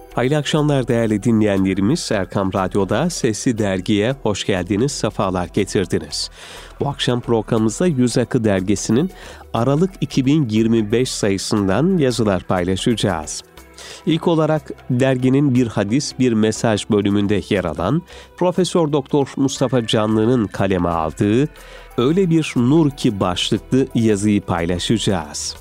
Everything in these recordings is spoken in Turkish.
Hayırlı akşamlar değerli dinleyenlerimiz. Erkam Radyo'da Sesli Dergi'ye hoş geldiniz, sefalar getirdiniz. Bu akşam programımızda Yüz Akı Dergisi'nin Aralık 2025 sayısından yazılar paylaşacağız. İlk olarak derginin bir hadis, bir mesaj bölümünde yer alan Profesör Doktor Mustafa Canlı'nın kaleme aldığı "Öyle bir nur ki" başlıklı yazıyı paylaşacağız.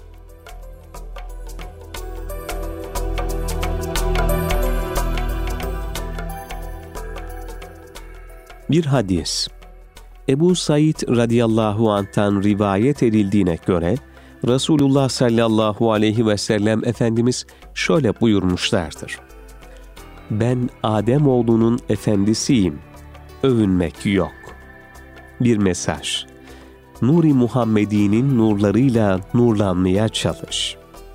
Bir hadis. Ebu Said radıyallahu anh'tan rivayet edildiğine göre Resulullah sallallahu aleyhi ve sellem Efendimiz şöyle buyurmuşlardır: "Ben Ademoğlunun efendisiyim, övünmek yok." Bir mesaj. Nur-i Muhammedi'nin nurlarıyla nurlanmaya çalış.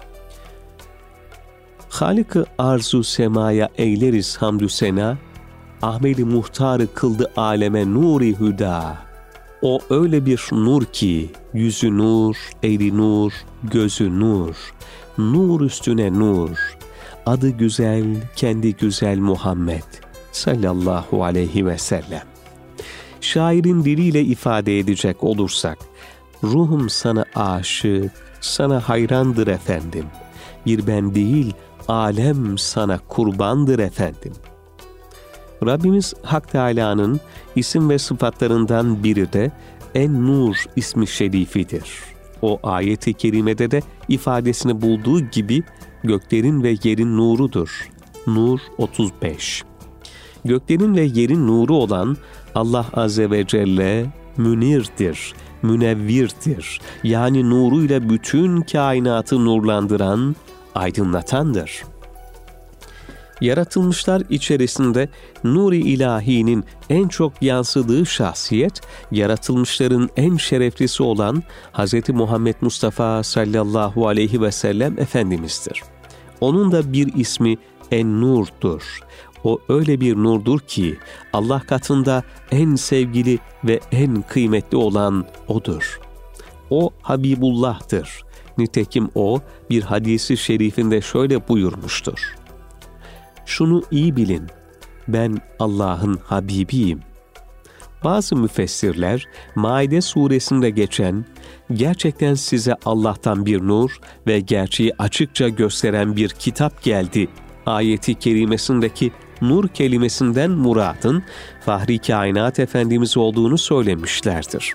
Halik-ı arzu semaya eyleriz hamdü sena, Ahmed-i Muhtar'ı kıldı aleme nuri hüda. O öyle bir nur ki, yüzü nur, eli nur, gözü nur, nur üstüne nur. Adı güzel, kendi güzel Muhammed sallallahu aleyhi ve sellem. Şairin diliyle ifade edecek olursak, ruhum sana aşık, sana hayrandır efendim. Bir ben değil, alem sana kurbandır efendim. Rabbimiz Hak Teâlâ'nın isim ve sıfatlarından biri de En-Nur ismi şerifidir. O ayet-i kerimede de ifadesini bulduğu gibi göklerin ve yerin nurudur. Nur 35. Göklerin ve yerin nuru olan Allah Azze ve Celle münirdir, münevvirdir. Yani nuruyla bütün kainatı nurlandıran, aydınlatandır. Yaratılmışlar içerisinde nur-i ilahinin en çok yansıdığı şahsiyet, yaratılmışların en şereflisi olan Hz. Muhammed Mustafa sallallahu aleyhi ve sellem Efendimiz'dir. Onun da bir ismi En-Nur'dur. O öyle bir nurdur ki Allah katında en sevgili ve en kıymetli olan O'dur. O Habibullah'tır. Nitekim O bir hadisi şerifinde şöyle buyurmuştur: "Şunu iyi bilin, ben Allah'ın Habibiyim." Bazı müfessirler, Maide suresinde geçen, "Gerçekten size Allah'tan bir nur ve gerçeği açıkça gösteren bir kitap geldi" ayeti kerimesindeki nur kelimesinden muradın Fahri Kainat Efendimiz olduğunu söylemişlerdir.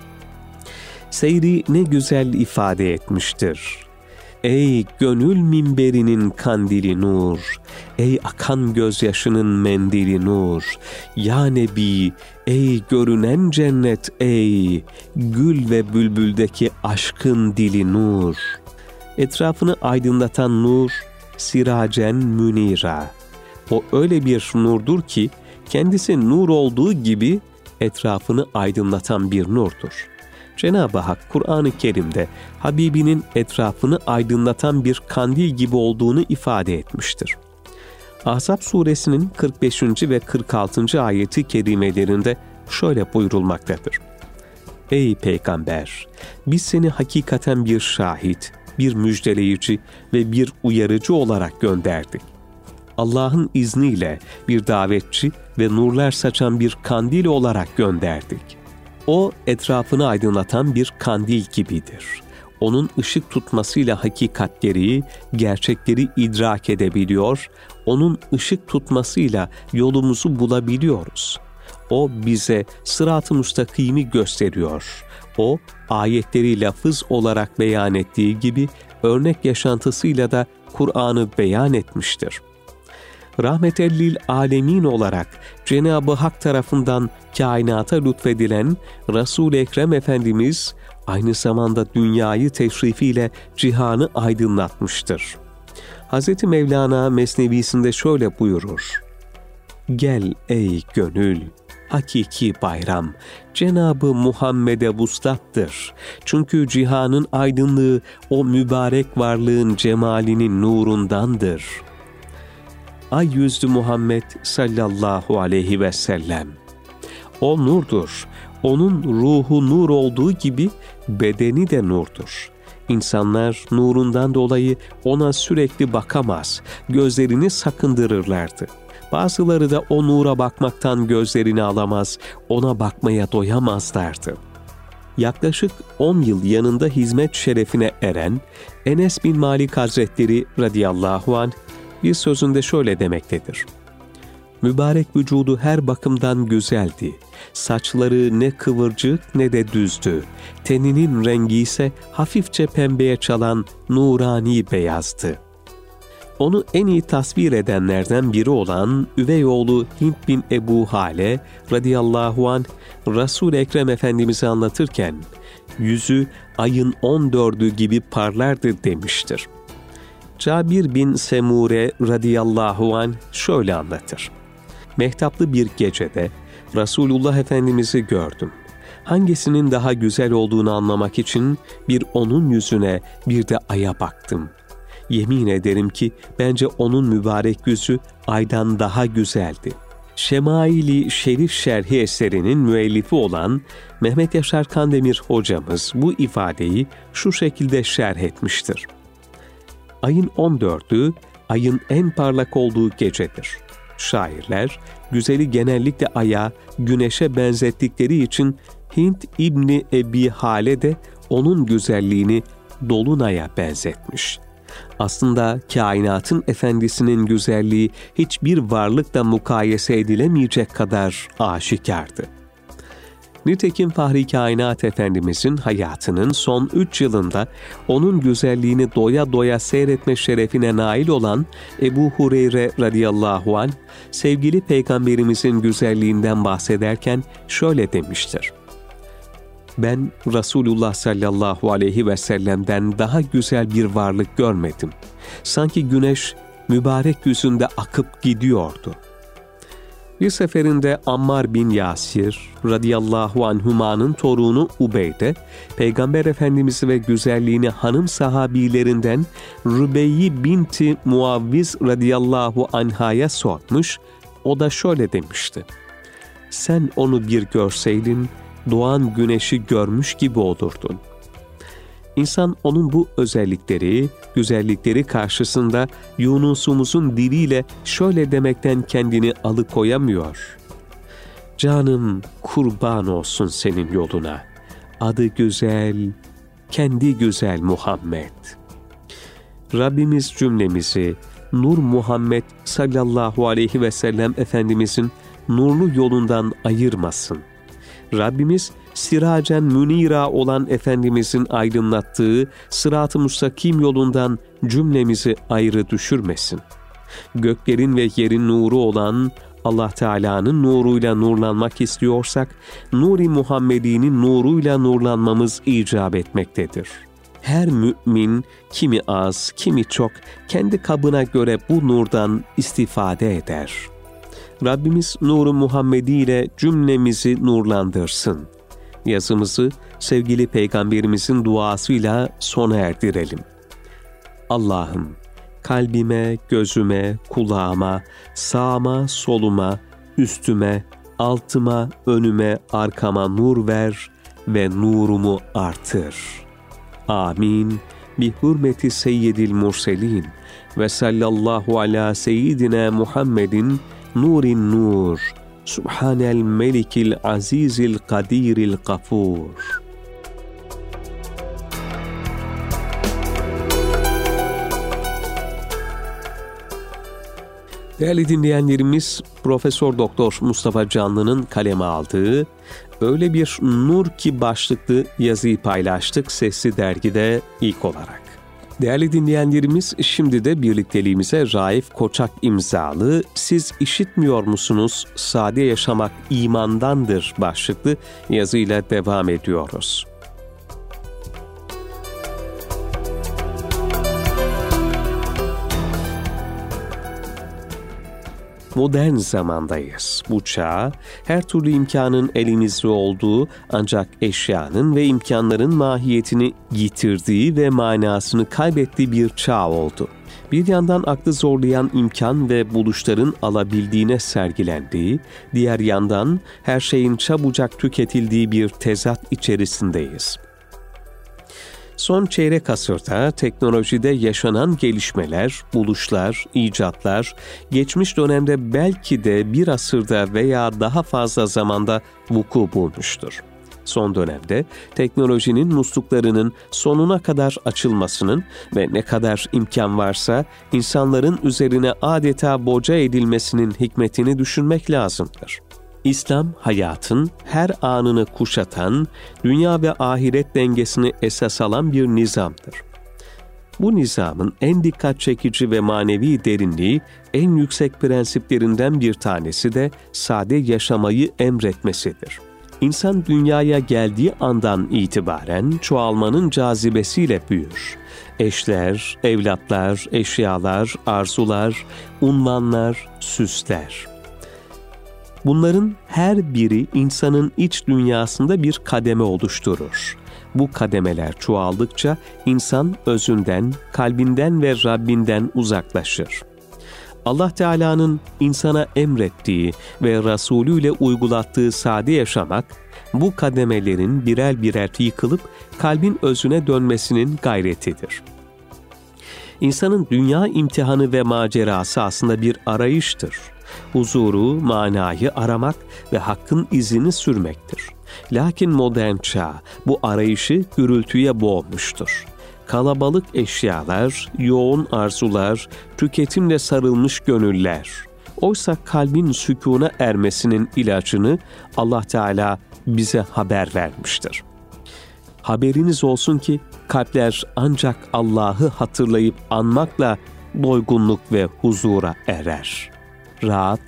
Seyri ne güzel ifade etmiştir: "Ey gönül minberinin kandili nur, ey akan gözyaşının mendili nur, ya Nebi, ey görünen cennet, ey gül ve bülbüldeki aşkın dili nur." Etrafını aydınlatan nur, siracen münira. O öyle bir nurdur ki, kendisi nur olduğu gibi etrafını aydınlatan bir nurdur. Cenab-ı Hak Kur'an-ı Kerim'de Habibinin etrafını aydınlatan bir kandil gibi olduğunu ifade etmiştir. Ahzab suresinin 45. ve 46. ayeti kerimelerinde şöyle buyurulmaktadır: "Ey Peygamber! Biz seni hakikaten bir şahit, bir müjdeleyici ve bir uyarıcı olarak gönderdik. Allah'ın izniyle bir davetçi ve nurlar saçan bir kandil olarak gönderdik. O etrafını aydınlatan bir kandil gibidir. Onun ışık tutmasıyla hakikatleri, gerçekleri idrak edebiliyor, onun ışık tutmasıyla yolumuzu bulabiliyoruz. O bize sırat-ı müstakimi gösteriyor. O ayetleri lafız olarak beyan ettiği gibi örnek yaşantısıyla da Kur'an'ı beyan etmiştir. Rahmetellil alemin olarak Cenab-ı Hak tarafından kainata lütfedilen Resul-i Ekrem Efendimiz aynı zamanda dünyayı teşrifiyle cihanı aydınlatmıştır. Hz. Mevlana Mesnevisinde şöyle buyurur: "Gel ey gönül, hakiki bayram, Cenab-ı Muhammed'e vuslattır. Çünkü cihanın aydınlığı o mübarek varlığın cemalinin nurundandır." Ay yüzlü Muhammed sallallahu aleyhi ve sellem. O nurdur. Onun ruhu nur olduğu gibi bedeni de nurdur. İnsanlar nurundan dolayı ona sürekli bakamaz, gözlerini sakındırırlardı. Bazıları da o nura bakmaktan gözlerini alamaz, ona bakmaya doyamazlardı. Yaklaşık 10 yıl yanında hizmet şerefine eren Enes bin Malik Hazretleri radıyallahu anh bir sözünde şöyle demektedir. Mübarek vücudu her bakımdan güzeldi. Saçları ne kıvırcık ne de düzdü. Teninin rengi ise hafifçe pembeye çalan nurani beyazdı. Onu en iyi tasvir edenlerden biri olan üvey oğlu Hint bin Ebu Hale radıyallahu anh Resul-i Ekrem Efendimiz'i anlatırken yüzü ayın 14'ü gibi parlardı demiştir. Cabir bin Semure radıyallahu anh şöyle anlatır. Mehtaplı bir gecede Resulullah Efendimiz'i gördüm. Hangisinin daha güzel olduğunu anlamak için bir onun yüzüne bir de aya baktım. Yemin ederim ki bence onun mübarek yüzü aydan daha güzeldi. Şemaili Şerif Şerhi eserinin müellifi olan Mehmet Yaşar Kandemir hocamız bu ifadeyi şu şekilde şerh etmiştir. Ayın 14'ü ayın en parlak olduğu gecedir. Şairler güzeli genellikle aya, güneşe benzettikleri için Hint İbni Ebi Hale de onun güzelliğini dolunaya benzetmiş. Aslında kainatın efendisinin güzelliği hiçbir varlıkla mukayese edilemeyecek kadar aşikardı. Nitekim Fahri Kainat Efendimizin hayatının son 3 yılında onun güzelliğini doya doya seyretme şerefine nail olan Ebu Hureyre radıyallahu anh, sevgili Peygamberimizin güzelliğinden bahsederken şöyle demiştir. Ben Resulullah sallallahu aleyhi ve sellem'den daha güzel bir varlık görmedim. Sanki güneş mübarek yüzünde akıp gidiyordu. Bir seferinde Ammar bin Yasir radıyallahu anhuma'nın torunu Ubeyde, Peygamber Efendimiz'i ve güzelliğini hanım sahabilerinden Rübeyyi binti Muavviz radıyallahu anhaya sormuş, o da şöyle demişti. Sen onu bir görseydin, doğan güneşi görmüş gibi olurdun. İnsan onun bu özellikleri, güzellikleri karşısında Yunus'umuzun diliyle şöyle demekten kendini alıkoyamıyor. Canım kurban olsun senin yoluna. Adı güzel, kendi güzel Muhammed. Rabbimiz cümlemizi Nur Muhammed sallallahu aleyhi ve sellem Efendimizin nurlu yolundan ayırmasın. Rabbimiz siracen münira olan Efendimizin aydınlattığı sırat-ı müstakim yolundan cümlemizi ayrı düşürmesin. Göklerin ve yerin nuru olan Allah Teala'nın nuruyla nurlanmak istiyorsak, Nur-i Muhammedi'nin nuruyla nurlanmamız icap etmektedir. Her mümin kimi az, kimi çok kendi kabına göre bu nurdan istifade eder. Rabbimiz Nur-u Muhammedi ile cümlemizi nurlandırsın. Yazımızı sevgili Peygamberimizin duasıyla sona erdirelim. Allah'ım kalbime, gözüme, kulağıma, sağıma, soluma, üstüme, altıma, önüme, arkama nur ver ve nurumu artır. Amin. Bi hürmeti seyyidil murselin ve sallallahu ala seyyidina Muhammedin nurin nur. Subhanel melikil azizil kadiril gafur. Değerli dinleyenlerimiz, Profesör Doktor Mustafa Canlı'nın kaleme aldığı Öyle Bir Nur Ki başlıklı yazıyı paylaştık Sesli Dergi'de ilk olarak. Değerli dinleyenlerimiz, şimdi de birlikteliğimize Raif Koçak imzalı Siz işitmiyor musunuz? Sade yaşamak imandandır başlıklı yazıyla devam ediyoruz. Modern zamandayız. Bu çağ, her türlü imkanın elimizde olduğu ancak eşyanın ve imkanların mahiyetini yitirdiği ve manasını kaybettiği bir çağ oldu. Bir yandan aklı zorlayan imkan ve buluşların alabildiğine sergilendiği, diğer yandan her şeyin çabucak tüketildiği bir tezat içerisindeyiz. Son çeyrek asırda teknolojide yaşanan gelişmeler, buluşlar, icatlar, geçmiş dönemde belki de bir asırda veya daha fazla zamanda vuku bulmuştur. Son dönemde teknolojinin musluklarının sonuna kadar açılmasının ve ne kadar imkan varsa insanların üzerine adeta boca edilmesinin hikmetini düşünmek lazımdır. İslam, hayatın her anını kuşatan, dünya ve ahiret dengesini esas alan bir nizamdır. Bu nizamın en dikkat çekici ve manevi derinliği, en yüksek prensiplerinden bir tanesi de sade yaşamayı emretmesidir. İnsan dünyaya geldiği andan itibaren çoğalmanın cazibesiyle büyür. Eşler, evlatlar, eşyalar, arzular, unvanlar, süsler. Bunların her biri insanın iç dünyasında bir kademe oluşturur. Bu kademeler çoğaldıkça insan özünden, kalbinden ve Rabbinden uzaklaşır. Allah Teala'nın insana emrettiği ve Resulü ile uygulattığı sade yaşamak, bu kademelerin birer birer yıkılıp kalbin özüne dönmesinin gayretidir. İnsanın dünya imtihanı ve macerası aslında bir arayıştır. Huzuru, manayı aramak ve hakkın izini sürmektir. Lakin modern çağ bu arayışı gürültüye boğmuştur. Kalabalık eşyalar, yoğun arzular, tüketimle sarılmış gönüller. Oysa kalbin sükûna ermesinin ilacını Allah Teala bize haber vermiştir. Haberiniz olsun ki kalpler ancak Allah'ı hatırlayıp anmakla doygunluk ve huzura erer. Ra'd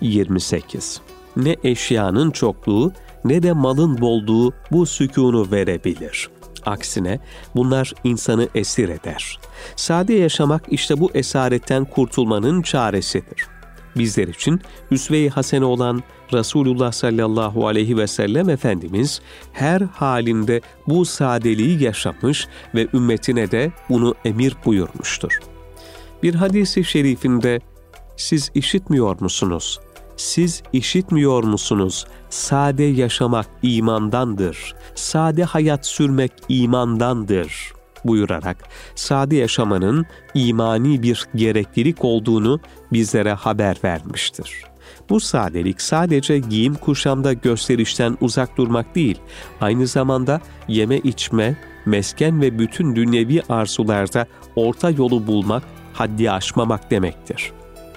28. Ne eşyanın çokluğu ne de malın bolluğu bu sükûnu verebilir. Aksine bunlar insanı esir eder. Sade yaşamak işte bu esaretten kurtulmanın çaresidir. Bizler için üsve-i hasene olan Resulullah sallallahu aleyhi ve sellem Efendimiz her halinde bu sadeliği yaşamış ve ümmetine de bunu emir buyurmuştur. Bir hadis-i şerifinde "Siz işitmiyor musunuz? Siz işitmiyor musunuz? Sade yaşamak imandandır. Sade hayat sürmek imandandır." buyurarak sade yaşamanın imani bir gereklilik olduğunu bizlere haber vermiştir. Bu sadelik sadece giyim kuşamda gösterişten uzak durmak değil, aynı zamanda yeme içme, mesken ve bütün dünyevi arzularda orta yolu bulmak, haddi aşmamak demektir.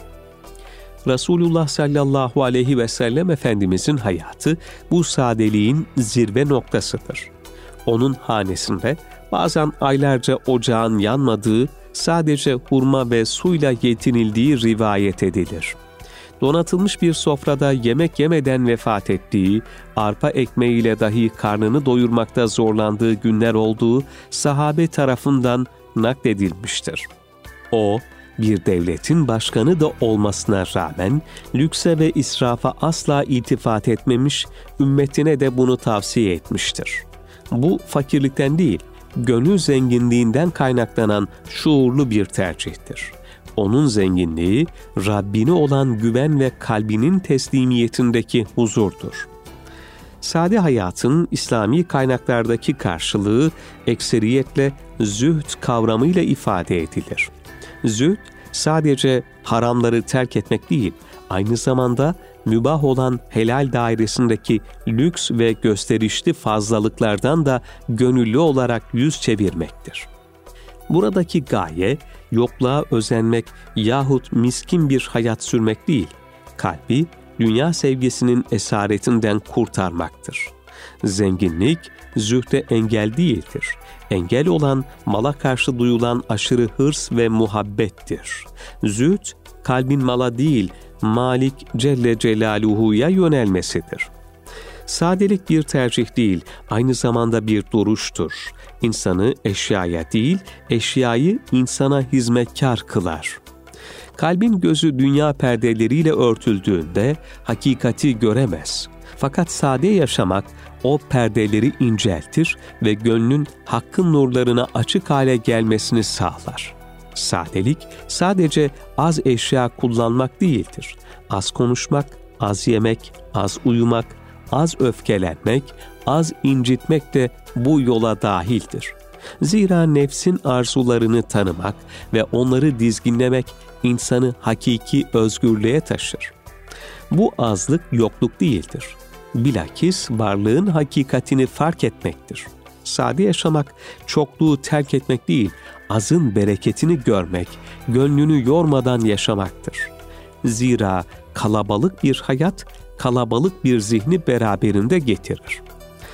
Resulullah sallallahu aleyhi ve sellem Efendimizin hayatı bu sadeliğin zirve noktasıdır. Onun hanesinde bazen aylarca ocağın yanmadığı, sadece hurma ve suyla yetinildiği rivayet edilir. Donatılmış bir sofrada yemek yemeden vefat ettiği, arpa ekmeğiyle dahi karnını doyurmakta zorlandığı günler olduğu sahabe tarafından nakledilmiştir. O, bir devletin başkanı da olmasına rağmen lükse ve israfa asla iltifat etmemiş, ümmetine de bunu tavsiye etmiştir. Bu fakirlikten değil, gönül zenginliğinden kaynaklanan şuurlu bir tercihtir. Onun zenginliği, Rabbine olan güven ve kalbinin teslimiyetindeki huzurdur. Sade hayatın İslami kaynaklardaki karşılığı ekseriyetle zühd kavramıyla ifade edilir. Zühd, sadece haramları terk etmek değil, aynı zamanda mübah olan helal dairesindeki lüks ve gösterişli fazlalıklardan da gönüllü olarak yüz çevirmektir. Buradaki gaye, yokluğa özenmek yahut miskin bir hayat sürmek değil, kalbi dünya sevgisinin esaretinden kurtarmaktır. Zenginlik, zühde engel değildir. Engel olan mala karşı duyulan aşırı hırs ve muhabbettir. Zühd, kalbin mala değil, Malik Celle Celaluhu'ya yönelmesidir. Sadelik bir tercih değil, aynı zamanda bir duruştur. İnsanı eşyaya değil, eşyayı insana hizmetkar kılar. Kalbin gözü dünya perdeleriyle örtüldüğünde hakikati göremez. Fakat sade yaşamak o perdeleri inceltir ve gönlün hakkın nurlarına açık hale gelmesini sağlar. Sadelik sadece az eşya kullanmak değildir. Az konuşmak, az yemek, az uyumak, az öfkelenmek, az incitmek de bu yola dahildir. Zira nefsin arzularını tanımak ve onları dizginlemek insanı hakiki özgürlüğe taşır. Bu azlık yokluk değildir. Bilakis varlığın hakikatini fark etmektir. Sade yaşamak, çokluğu terk etmek değil, azın bereketini görmek, gönlünü yormadan yaşamaktır. Zira kalabalık bir hayat, kalabalık bir zihni beraberinde getirir.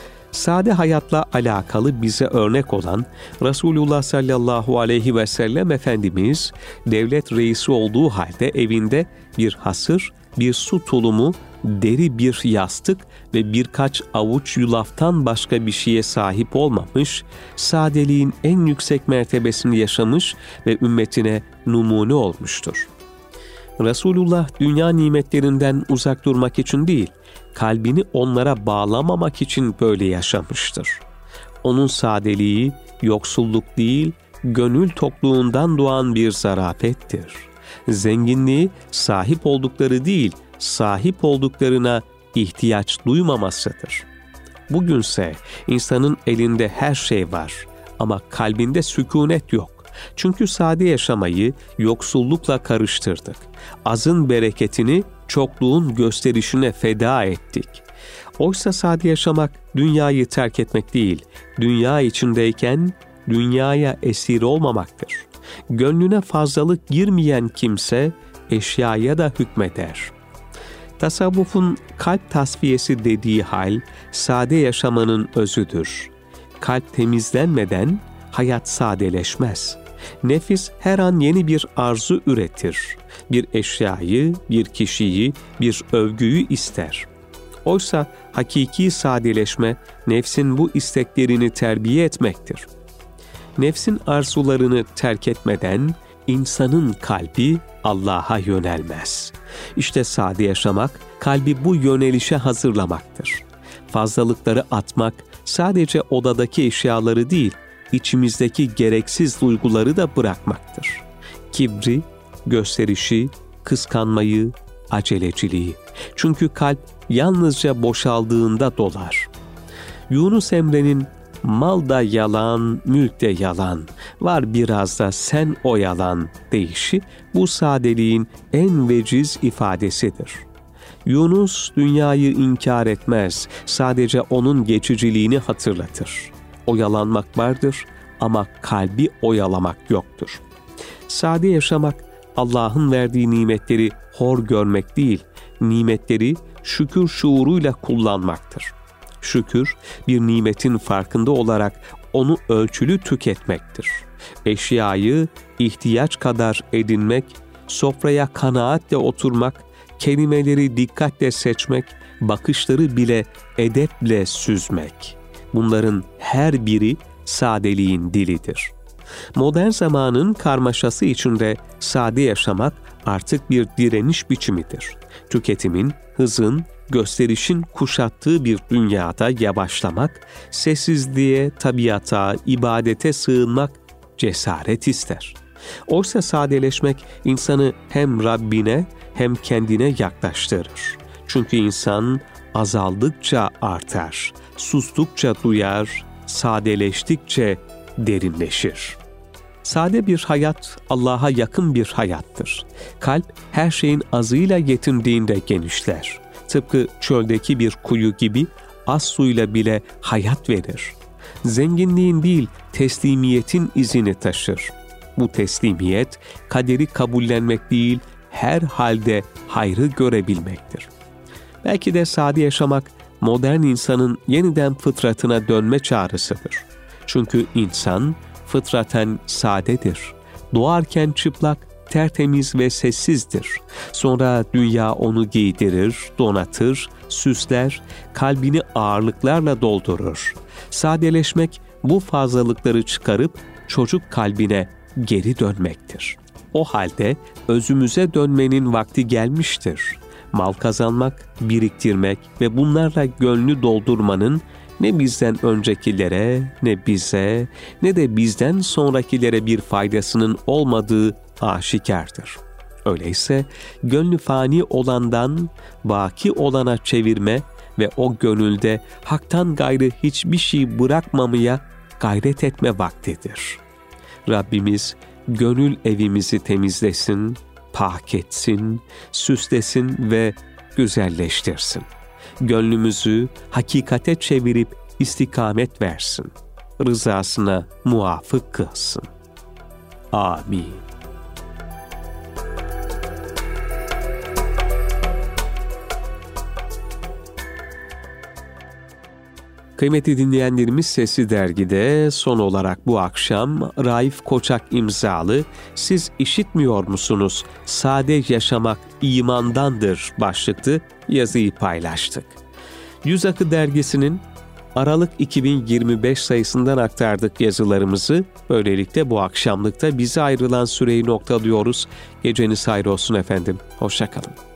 Sade hayatla alakalı bize örnek olan Resulullah sallallahu aleyhi ve sellem Efendimiz, devlet reisi olduğu halde evinde bir hasır, bir su tulumu, deri bir yastık ve birkaç avuç yulaftan başka bir şeye sahip olmamış, sadeliğin en yüksek mertebesini yaşamış ve ümmetine numune olmuştur. Resulullah dünya nimetlerinden uzak durmak için değil, kalbini onlara bağlamamak için böyle yaşamıştır. Onun sadeliği, yoksulluk değil, gönül tokluğundan doğan bir zarafettir. Zenginliği sahip oldukları değil, sahip olduklarına ihtiyaç duymamasıdır. Bugünse insanın elinde her şey var ama kalbinde sükunet yok. Çünkü sade yaşamayı yoksullukla karıştırdık. Azın bereketini çokluğun gösterişine feda ettik. Oysa sade yaşamak dünyayı terk etmek değil, dünya içindeyken dünyaya esir olmamaktır. Gönlüne fazlalık girmeyen kimse eşyaya da hükmeder. Tasavvufun kalp tasfiyesi dediği hal, sade yaşamanın özüdür. Kalp temizlenmeden hayat sadeleşmez. Nefis her an yeni bir arzu üretir. Bir eşyayı, bir kişiyi, bir övgüyü ister. Oysa hakiki sadeleşme, nefsin bu isteklerini terbiye etmektir. Nefsin arzularını terk etmeden, insanın kalbi Allah'a yönelmez. İşte sade yaşamak, kalbi bu yönelişe hazırlamaktır. Fazlalıkları atmak, sadece odadaki eşyaları değil, içimizdeki gereksiz duyguları da bırakmaktır. Kibri, gösterişi, kıskanmayı, aceleciliği. Çünkü kalp yalnızca boşaldığında dolar. Yunus Emre'nin "Mal da yalan, mülk de yalan, var biraz da sen oyalan" deyişi bu sadeliğin en veciz ifadesidir. Yunus dünyayı inkar etmez, sadece onun geçiciliğini hatırlatır. Oyalanmak vardır ama kalbi oyalamak yoktur. Sade yaşamak, Allah'ın verdiği nimetleri hor görmek değil, nimetleri şükür şuuruyla kullanmaktır. Şükür, bir nimetin farkında olarak onu ölçülü tüketmektir. Eşyayı ihtiyaç kadar edinmek, sofraya kanaatle oturmak, kelimeleri dikkatle seçmek, bakışları bile edeple süzmek. Bunların her biri sadeliğin dilidir. Modern zamanın karmaşası içinde sade yaşamak artık bir direniş biçimidir. Tüketimin, hızın, gösterişin kuşattığı bir dünyada yavaşlamak, sessizliğe, tabiata, ibadete sığınmak cesaret ister. Oysa sadeleşmek insanı hem Rabbine hem kendine yaklaştırır. Çünkü insan azaldıkça artar, sustukça duyar, sadeleştikçe derinleşir. Sade bir hayat Allah'a yakın bir hayattır. Kalp her şeyin azıyla yetindiğinde genişler. Tıpkı çöldeki bir kuyu gibi az suyla bile hayat verir. Zenginliğin değil, teslimiyetin izini taşır. Bu teslimiyet, kaderi kabullenmek değil, her halde hayrı görebilmektir. Belki de sade yaşamak, modern insanın yeniden fıtratına dönme çağrısıdır. Çünkü insan fıtraten sadedir. Doğarken çıplak, tertemiz ve sessizdir. Sonra dünya onu giydirir, donatır, süsler, kalbini ağırlıklarla doldurur. Sadeleşmek bu fazlalıkları çıkarıp çocuk kalbine geri dönmektir. O halde özümüze dönmenin vakti gelmiştir. Mal kazanmak, biriktirmek ve bunlarla gönlü doldurmanın ne bizden öncekilere, ne bize, ne de bizden sonrakilere bir faydasının olmadığı aşikardır. Öyleyse gönlü fani olandan baki olana çevirme ve o gönülde haktan gayrı hiçbir şey bırakmamaya gayret etme vaktidir. Rabbimiz gönül evimizi temizlesin, pak etsin, süslesin ve güzelleştirsin. Gönlümüzü hakikate çevirip istikamet versin. Rızasına muvafık kılsın. Amin. Kıymetli dinleyenlerimiz, Sesli Dergi'de son olarak bu akşam Raif Koçak imzalı "Siz işitmiyor musunuz? Sade yaşamak imandandır" başlıklı yazıyı paylaştık. Yüz Akı Dergisi'nin Aralık 2025 sayısından aktardık yazılarımızı. Böylelikle bu akşamlıkta bize ayrılan süreyi noktalıyoruz. Geceniz hayır olsun efendim. Hoşça kalın.